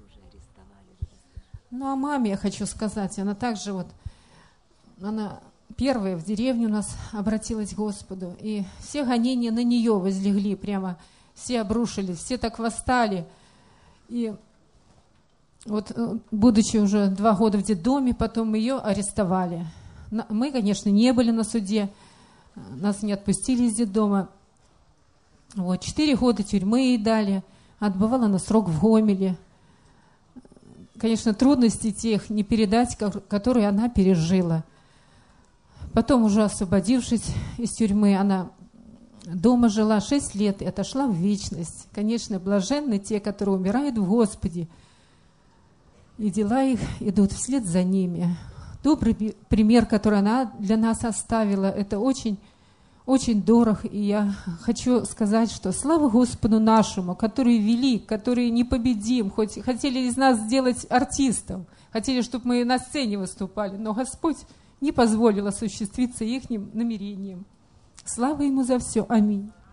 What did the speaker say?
Ну, о маме я хочу сказать. Она также вот, она первая в деревне у нас обратилась к Господу. И все гонения на нее возлегли прямо. Все обрушились, все так восстали. И вот, будучи уже 2 года в детдоме, потом ее арестовали. Мы, конечно, не были на суде. Нас не отпустили из детдома. Вот, 4 года тюрьмы ей дали. Отбывала на срок в Гомеле. Конечно, трудности тех не передать, которые она пережила. Потом, уже освободившись из тюрьмы, она дома жила 6 лет и отошла в вечность. Конечно, блаженны те, которые умирают в Господе, и дела их идут вслед за ними. Добрый пример, который она для нас оставила, это очень, очень дорог. И я хочу сказать, что слава Господу нашему, который велик, который непобедим, хоть хотели из нас сделать артистов, хотели, чтобы мы на сцене выступали, но Господь не позволил осуществиться их намерениям. Слава Ему за все. Аминь.